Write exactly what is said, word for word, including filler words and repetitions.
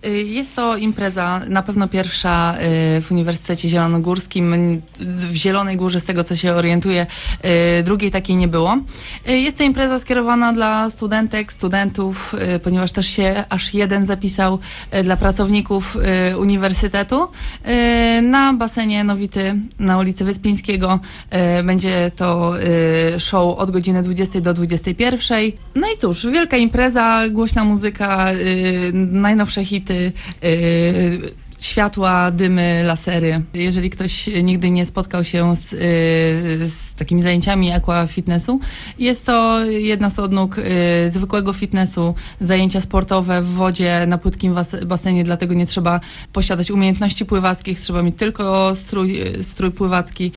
Jest to impreza na pewno pierwsza w Uniwersytecie Zielonogórskim. W Zielonej Górze, z tego co się orientuję, drugiej takiej nie było. Jest to impreza skierowana dla studentek, studentów, ponieważ też się aż jeden zapisał dla pracowników uniwersytetu. Na basenie Nowity na ulicy Wyspiańskiego będzie to show od godziny dwudziestej do dwudziestej pierwszej. No i cóż, wielka impreza, głośna muzyka, najnowsze hity, światła, dymy, lasery. Jeżeli ktoś nigdy nie spotkał się z, z takimi zajęciami aqua fitnessu, jest to jedna z odnóg zwykłego fitnessu, zajęcia sportowe w wodzie na płytkim basenie, dlatego nie trzeba posiadać umiejętności pływackich, trzeba mieć tylko strój, strój pływacki.